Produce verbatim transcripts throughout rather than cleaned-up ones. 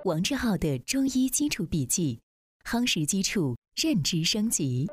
王志浩的中医基础笔记，夯实基础，认知升级。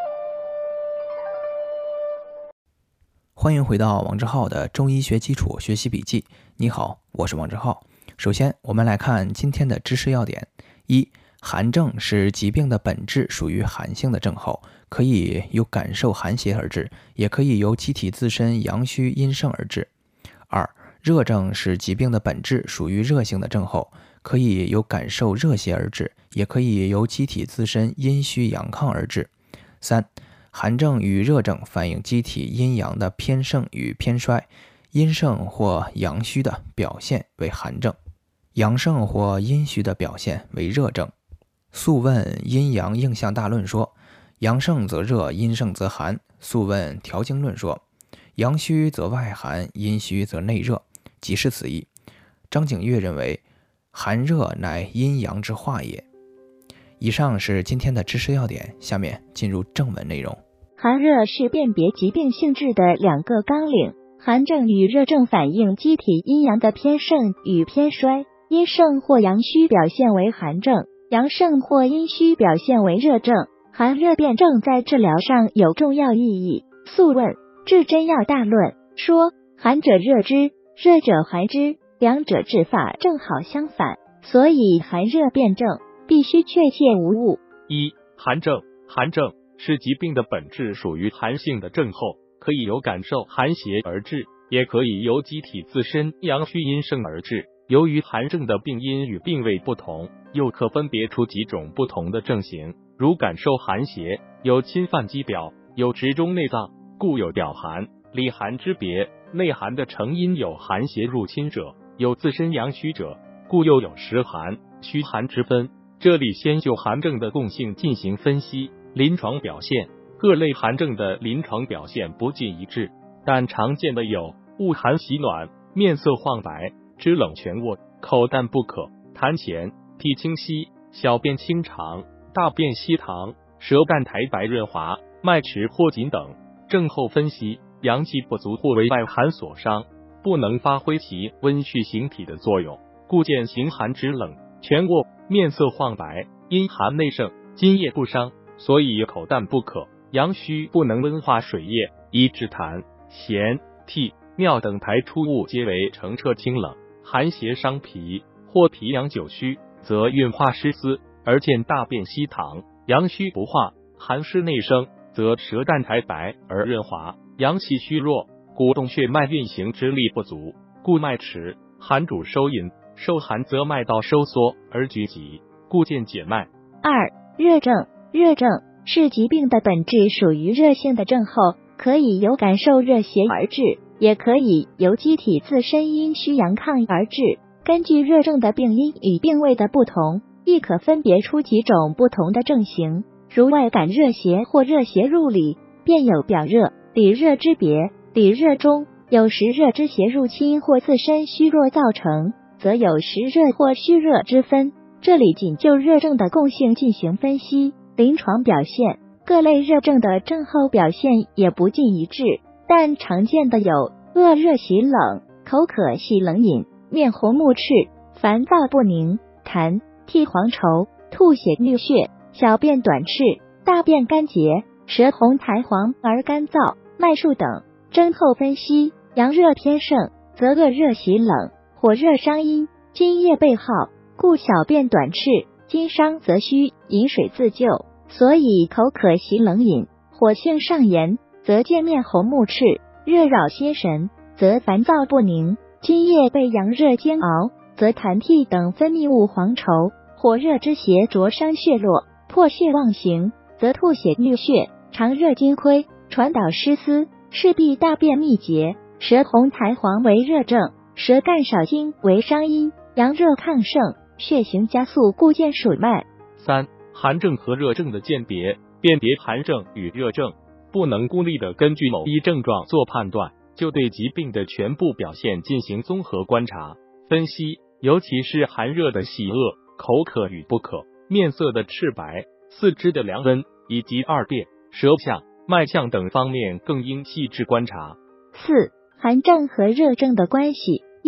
欢迎回到王志浩的中医学基础学习笔记。你好，我是王志浩。首先，我们来看今天的知识要点。一、寒症是疾病的本质属于寒性的症候，可以由感受寒邪而致，也可以由机体自身阳虚阴盛而致。二、热症是疾病的本质属于热性的症候，可以由感受热邪而致，也可以由机体自身阴虚阳亢而致。三、寒症与热症反映机体阴阳的偏盛与偏衰，阴盛或阳虚的表现为寒症，阳盛或阴虚的表现为热症。素问阴阳应象大论说，阳盛则热，阴盛则寒。素问调经论说，阳虚则外寒，阴虚则内热，即是此意。张景岳认为，寒热乃阴阳之化也。以上是今天的知识要点，下面进入正文内容。 寒热是辨别疾病性质的两个纲领，寒症与热症反映机体阴阳的偏盛与偏衰，阴盛或阳虚表现为寒症，阳盛或阴虚表现为热症。寒热辨证在治疗上有重要意义。素问治真要大论说，寒者热之，热者寒之，两者治法正好相反，所以寒热辨证必须确切无误。 一、寒症。寒症是疾病的本质属于寒性的症候，可以由感受寒邪而致，也可以由机体自身阳虚阴盛而致。由于寒症的病因与病位不同，又可分别出几种不同的症型。如感受寒邪，有侵犯肌表，有直中内脏，故有表寒、里寒之别。内寒的成因有寒邪入侵者，有自身阳虚者，故又有实寒、虚寒之分。这里先就寒症的共性进行分析。临床表现，各类寒症的临床表现不尽一致，但常见的有恶寒喜暖、面色黄白、肢冷蜷卧、口淡不渴、痰涎、涕清稀、小便清长、大便稀溏、舌淡苔白润滑、脉迟或紧等。症候分析，阳气不足或为外寒所伤，不能发挥其温煦形体的作用，故见形寒肢冷、蜷卧、面色黄白，阴寒内盛，津液不伤，所以口淡不渴。阳虚不能温化水液，以致痰、涎、涕、尿等排出物皆为澄澈清冷。寒邪伤脾，或脾阳久虚，则运化失司，而见大便稀溏。阳虚不化，寒湿内生，则舌淡苔白而润滑，阳气虚弱，鼓动血脉运行之力不足，故脉迟。寒主收引，受寒则脉道收缩而拘急，故见解脉。 二、热症。热症是疾病的本质属于热性的症候，可以由感受热邪而致，也可以由机体自身阴虚阳亢而致。根据热症的病因与病位的不同，亦可分别出几种不同的症型。如外感热邪或热邪入里，便有表热、里热之别。里热中有时热之邪入侵或自身虚弱造成，则有时热或虚热之分。这里仅就热症的共性进行分析。临床表现，各类热症的症候表现也不尽一致，但常见的有恶热喜冷、口渴喜冷饮、面红目赤、烦躁不宁、痰、涕黄稠、吐血衄血、小便短赤、大便干结、舌红苔黄而干燥、脉数等。症候分析，阳热偏盛，则恶热喜冷，火热伤阴，津液被耗，故小便短赤；津伤则虚，饮水自救。所以口渴喜冷饮，火性上炎，则见面红目赤；热扰心神，则烦躁不宁；津液被阳热煎熬，则痰涕等分泌物黄稠；火热之邪灼伤血络，破血妄行，则吐血衄血；常热津亏，传导失司，势必大便秘结；舌红苔黄为热症，舌干少津为伤阴，阳热亢盛，血行加速，故见数脉。 三、寒症和热症的鉴别，辨别寒症与热症，不能孤立的根据某一症状做判断，就对疾病的全部表现进行综合观察分析，尤其是寒热的喜恶、口渴与不渴、面色的赤白、四肢的凉温，以及二便、舌象、脉象等方面更应细致观察。 四、寒症和热症的关系。一、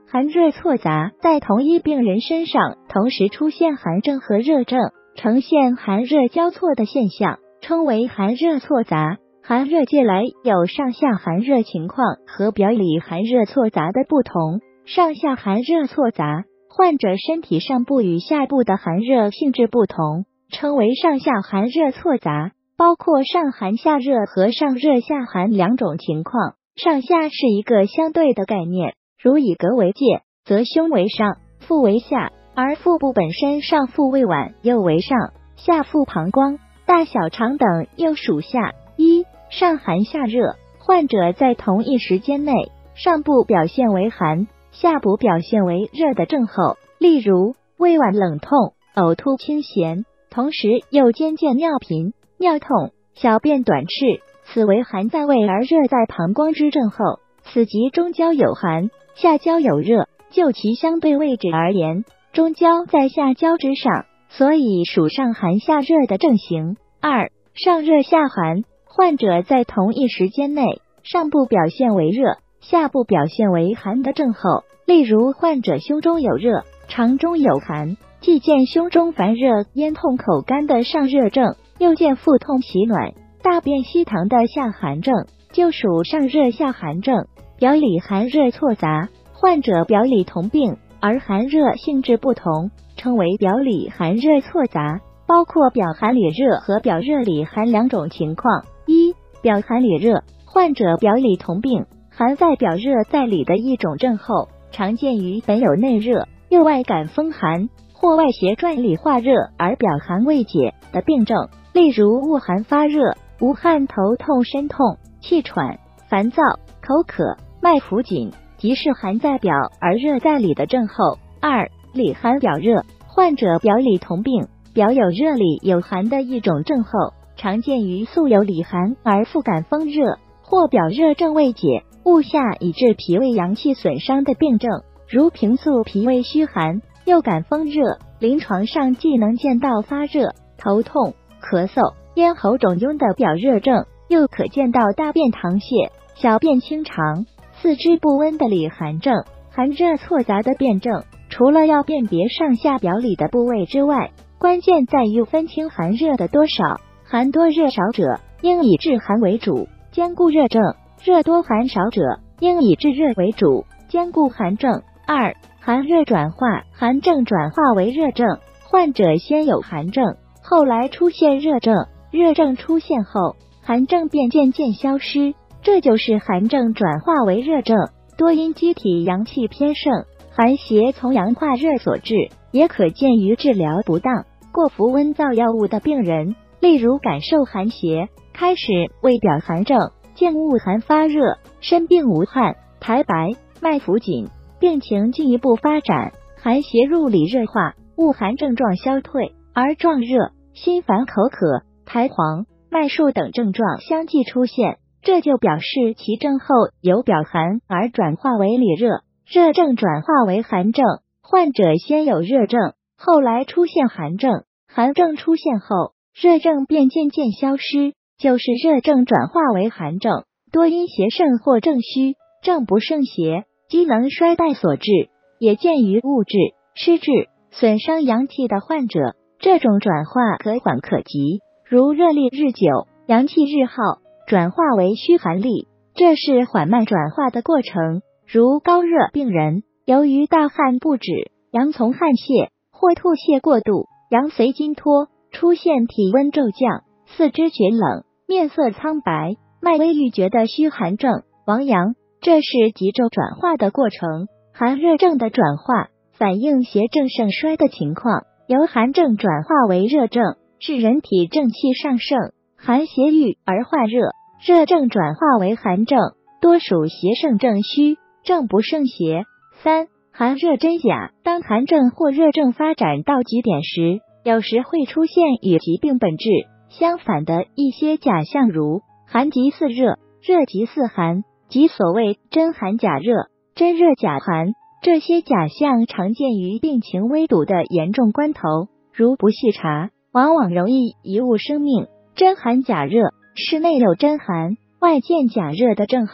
寒热错杂，在同一病人身上同时出现寒症和热症，呈现寒热交错的现象，称为寒热错杂。寒热借来有上下寒热情况和表里寒热错杂的不同。上下寒热错杂，患者身体上部与下部的寒热性质不同，称为上下寒热错杂，包括上寒下热和上热下寒两种情况。上下是一个相对的概念，如以膈为界，则胸为上，腹为下，而腹部本身上腹胃脘又为上，下腹膀胱、大小肠等又属下。一、上寒下热，患者在同一时间内，上部表现为寒，下部表现为热的症候，例如胃脘冷痛、呕吐清咸，同时又兼见尿频、尿痛、小便短赤，此为寒在胃而热在膀胱之症候。此即中焦有寒，下焦有热。就其相对位置而言，中焦在下焦之上，所以属上寒下热的症型。二、上热下寒，患者在同一时间内，上部表现为热，下部表现为寒的症候，例如患者胸中有热，肠中有寒，既见胸中烦热、咽痛口干的上热症，又见腹痛喜暖、大便稀溏的下寒症，就属上热下寒症。表里寒热错杂，患者表里同病，而寒热性质不同，称为表里寒热错杂，包括表寒里热和表热里寒两种情况。一、表寒里热，患者表里同病，寒在表热在里的一种症候，常见于本有内热，又外感风寒，或外邪转里化热而表寒未解的病症，例如恶寒发热、无汗、头痛、身痛、气喘、烦躁、口渴、脉浮紧，即是寒在表而热在里的症候。二、里寒表热，患者表里同病，表有热里有寒的一种症候，常见于素有里寒而复感风热，或表热症未解，误下以致脾胃阳气损伤的病症，如平素脾胃虚寒，又感风热，临床上既能见到发热、头痛、咳嗽、咽喉肿痈的表热症，又可见到大便溏泻、小便清长、四肢不温的里寒症。寒热错杂的辨证，除了要辨别上下表里的部位之外，关键在于分清寒热的多少。寒多热少者，应以治寒为主，兼顾热症；热多寒少者，应以治热为主，兼顾寒症。二、寒热转化，寒症转化为热症，患者先有寒症，后来出现热症，热症出现后，寒症便渐渐消失，这就是寒症转化为热症。多因机体阳气偏盛，寒邪从阳化热所致，也可见于治疗不当、过服温燥药物的病人，例如感受寒邪，开始为表寒症，见恶寒发热，身病无汗、苔白、脉浮紧，病情进一步发展，寒邪入里热化，恶寒症状消退，而壮热、心烦口渴、苔黄、脉数等症状相继出现，这就表示其症候由表寒而转化为里热，热症转化为寒症，患者先有热症，后来出现寒症，寒症出现后，热症便渐渐消失，就是热症转化为寒症。多因邪盛或正虚、正不胜邪、机能衰败所致，也见于物质、失智、损伤阳气的患者，这种转化可缓可急，如热力日久，阳气日耗，转化为虚寒力，这是缓慢转化的过程。如高热病人，由于大汗不止，阳从汗泄，或吐泻过度，阳随津脱，出现体温骤降、四肢厥冷、面色苍白、脉微欲绝的虚寒症，亡阳，这是急骤转化的过程。寒热症的转化，反映邪正盛衰的情况，由寒症转化为热症，是人体正气上盛，寒邪郁而化热，热症转化为寒症，多属邪盛正虚，正不胜邪。三、寒热真假，当寒症或热症发展到极点时，有时会出现与疾病本质相反的一些假象，如寒即似热，热即似寒，即所谓真寒假热、真热假寒。这些假象常见于病情危篤的严重关头，如不细查，往往容易贻误生命。真寒假热是内有真寒，外见假热的症候，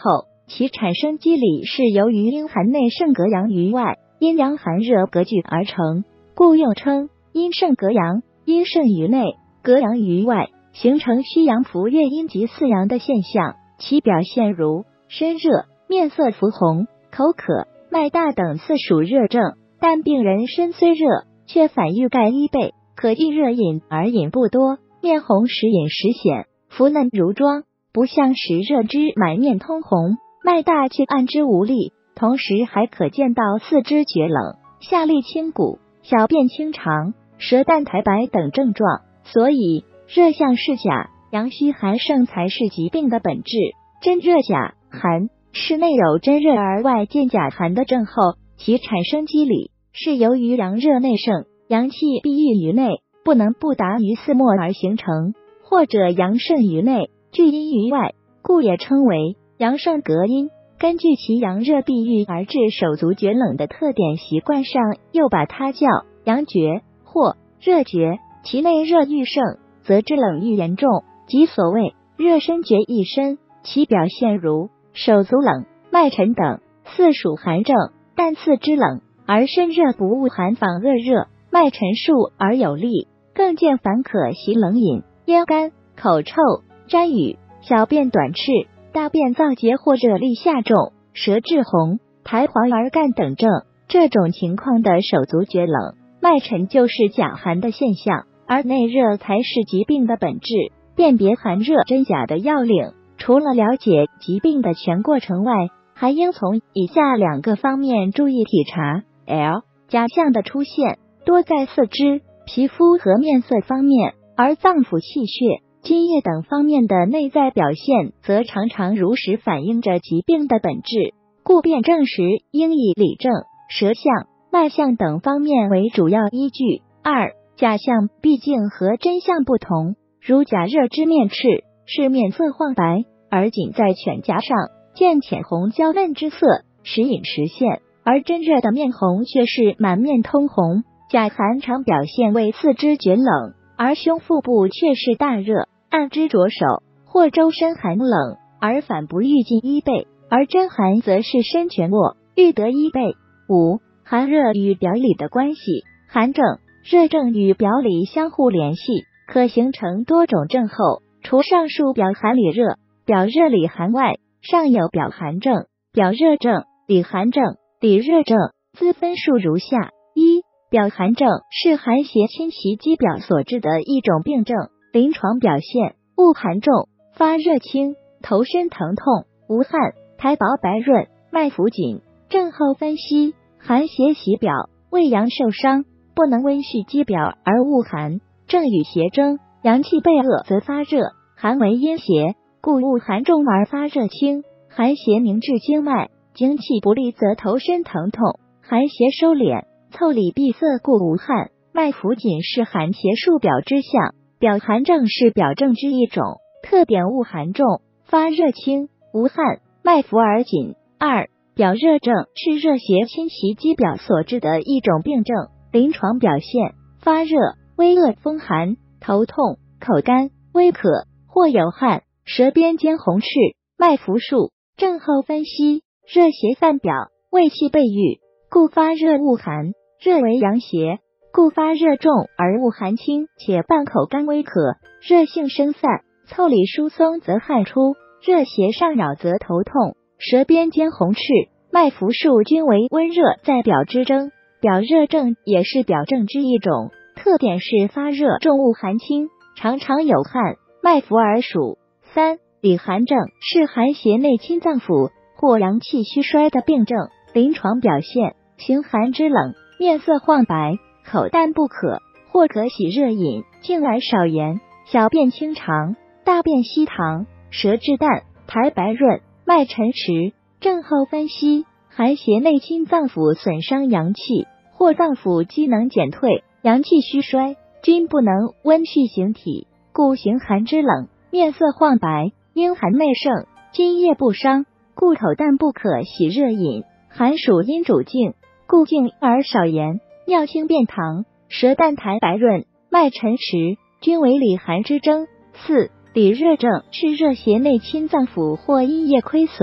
其产生机理是由于阴寒内盛隔阳于外，阴阳寒热隔聚而成，故又称阴盛隔阳，阴盛于内，隔阳于外，形成虚阳浮越阴及四阳的现象。其表现如身热、面色浮红、口渴、脉大等四属热症，但病人身虽热，却反欲盖衣被，可易热饮而饮不多，面红时饮时显，浮嫩如妆，不像时热之满面通红，脉大却按之无力，同时还可见到四肢厥冷、下利清谷、小便清长、舌淡苔白等症状。所以热象是假，阳虚寒盛才是疾病的本质。真热假寒是内有真热而外见假寒的症候，其产生机理是由于阳热内盛，阳气闭郁于内，不能不达于四末而形成，或者阳盛于内，聚阴于外，故也称为阳盛隔阴。根据其阳热闭郁而致手足厥冷的特点，习惯上又把它叫阳厥或热厥。其内热愈盛，则肢冷愈严重，即所谓热身厥一身。其表现如手足冷、脉沉等，四属寒症，但四肢冷而身热不恶寒，反恶热，脉沉数而有力，更见烦渴习冷饮，咽干、口臭、沾雨、小便短赤、大便燥结或者力下重、舌质红、苔黄而干等症。这种情况的手足厥冷、脉沉就是假寒的现象，而内热才是疾病的本质。辨别寒热真假的要领，除了了解疾病的全过程外，还应从以下两个方面注意体察。 L 假象的出现多在四肢、皮肤和面色方面，而脏腑、气血、津液等方面的内在表现则常常如实反映着疾病的本质，故辨证时应以里证、舌象、脉象等方面为主要依据。二、假象毕竟和真相不同，如假热之面赤，是面色黄白，而仅在犬颊上见浅红娇嫩之色，时隐时现，而真热的面红却是满面通红。假寒常表现为四肢厥冷，而胸腹部却是大热，按之着手，或周身寒冷，而反不欲进衣被，而真寒则是身全卧，欲得衣被。五、寒热与表里的关系。寒症、热症与表里相互联系，可形成多种症候。除上述表寒里热、表热里寒外，尚有表寒症、表热症、里寒症、里热症，兹分数如下：一、表寒症是寒邪侵袭肌表所致的一种病症，临床表现恶寒重，发热轻，头身疼痛，无汗，苔薄白润，脉浮紧。症候分析：寒邪袭表，胃阳受伤，不能温煦肌表而恶寒，正与邪争，阳气被恶则发热，寒为阴邪，故恶寒重而发热轻。寒邪凝滞经脉，精气不利则头身疼痛，寒邪收敛，腠理闭塞，故无汗。脉浮紧是寒邪数表之象，表寒症是表症之一种，特点恶寒重，发热轻，无汗，脉浮而紧。二、表热症是热邪侵袭肌表所致的一种病症，临床表现发热、微恶风寒、头痛、口干、微渴，或有汗，舌边尖红赤，脉浮数。症候分析：热邪犯表，胃气被郁，故发热恶寒，热为阳邪，故发热重而恶寒轻，且伴口干微渴，热性生散，腠理疏松则汗出，热邪上扰则头痛，舌边尖红赤，脉浮数均为温热在表之争。表热症也是表症之一种，特点是发热重恶寒轻，常常有汗，脉浮而数。三、里寒症是寒邪内侵脏腑或阳气虚衰的病症，临床表现形寒之冷，面色黄白，口淡不渴，或可喜热饮，静而少言，小便清长，大便稀溏，舌质淡，苔白润，脉沉迟。症候分析：寒邪内侵脏腑，损伤阳气，或脏腑机能减退，阳气虚衰，均不能温煦形体，故形寒之冷，面色黄白，阴寒内盛，津液不伤，故口淡不可喜热饮。寒属阴主静，故静而少言，尿清便溏，舌淡苔白润，脉沉迟，均为里寒之征。四、里热症是热邪内侵脏腑或阴液亏损，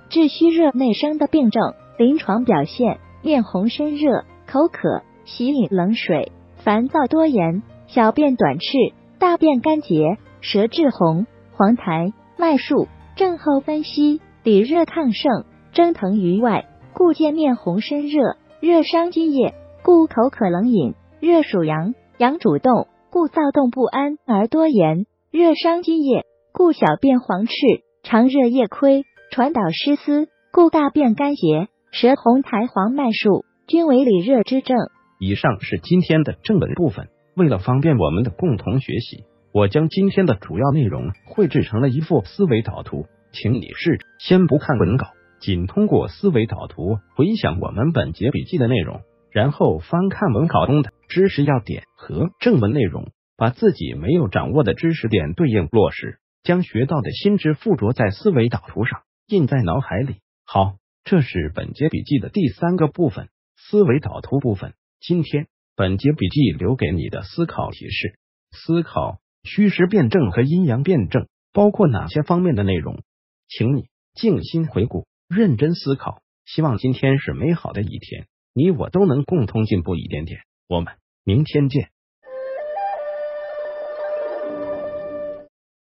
治虚热内生的病症。临床表现：面红身热、口渴、喜饮冷水、烦躁多言、小便短赤、大便干结、舌质红、黄苔、脉数。症候分析：里热亢盛，蒸腾于外，故见面红身热，热伤津液，故口渴冷饮。热属阳，阳主动，故躁动不安而多言；热伤津液，故小便黄赤，常热夜亏，传导湿丝，故大便干结，舌红苔黄脉数，均为里热之症。 以上是今天的正文部分。为了方便我们的共同学习，我将今天的主要内容绘制成了一幅思维导图，请你试着先不看文稿，仅通过思维导图回想我们本节笔记的内容，然后翻看文稿中的知识要点和正文内容，把自己没有掌握的知识点对应落实，将学到的新知附着在思维导图上，印在脑海里。好，这是本节笔记的第三个部分，思维导图部分。今天本节笔记留给你的思考提示：思考虚实辩证和阴阳辩证包括哪些方面的内容？请你静心回顾，认真思考。希望今天是美好的一天，你我都能共同进步一点点。我们明天见。